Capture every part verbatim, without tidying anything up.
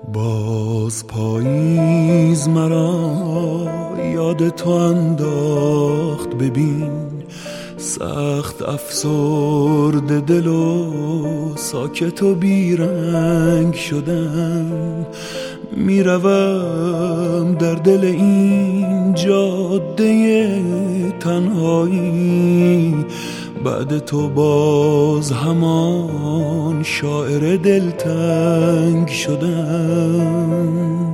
باز پاییز مرا یاد تو انداخت، ببین سخت افسرده دل و ساکت و بیرنگ شدم. میروم در دل این جاده تنهایی، بعد تو باز همان شاعر دلتنگ شدم.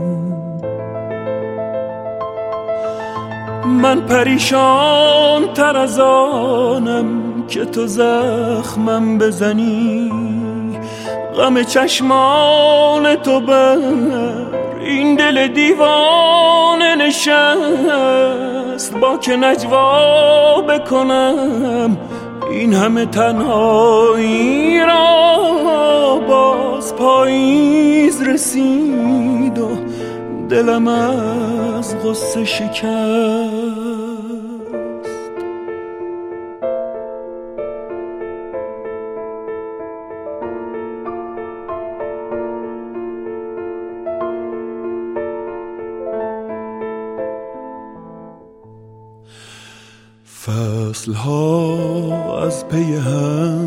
من پریشان تر از آنم که تو زخمم بزنی، غم چشمان تو بر این دل دیوانه نشست. با که نجوا بکنم این همه تنهایی را، باز پاییز رسید و دلم از غصه شکست. فصلها از پی هم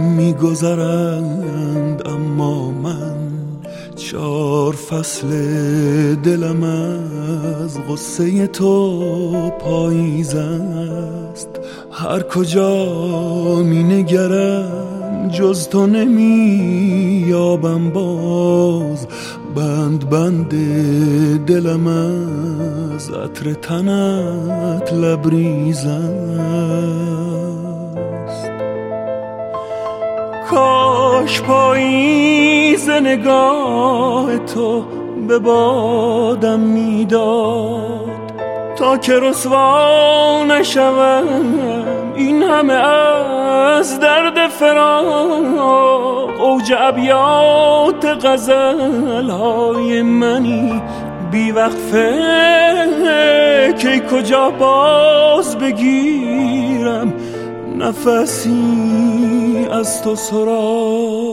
میگذرند، اما من چار فصل دلم از غصه تو پاییز است. هر کجا می نگرم جز تو نمی یابم باز، بند بند دلم از عطر تنت لبریز است. کاش پاییز نگاه تو به بادم میداد، تا که رسوا نشوم این همه از درد فراق. اوج ابیات غزل‌های منی بی وقفه، که کجا باز بگیرم نفسی از تو سراغ.